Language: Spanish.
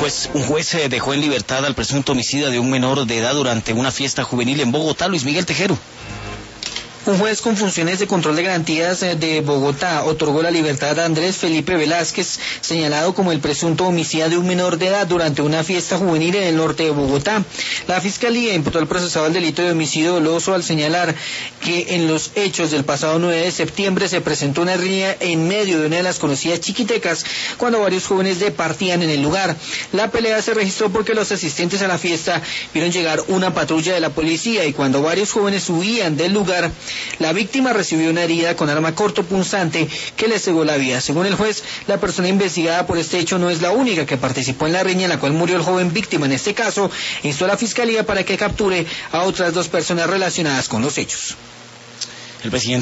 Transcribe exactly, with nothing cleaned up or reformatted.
juez, un juez eh, dejó en libertad al presunto homicida de un menor de edad durante una fiesta juvenil en Bogotá. Luis Miguel Tejero. Un juez con funciones de control de garantías de Bogotá otorgó la libertad a Andrés Felipe Velázquez, señalado como el presunto homicida de un menor de edad durante una fiesta juvenil en el norte de Bogotá. La Fiscalía imputó al procesado el delito de homicidio doloso al señalar que en los hechos del pasado nueve de septiembre se presentó una riña en medio de una de las conocidas chiquitecas cuando varios jóvenes departían en el lugar. La pelea se registró porque los asistentes a la fiesta vieron llegar una patrulla de la policía y cuando varios jóvenes huían del lugar, la víctima recibió una herida con arma cortopunzante que le cegó la vida. Según el juez, la persona investigada por este hecho no es la única que participó en la riña en la cual murió el joven víctima. En este caso, instó a la Fiscalía para que capture a otras dos personas relacionadas con los hechos. El presidente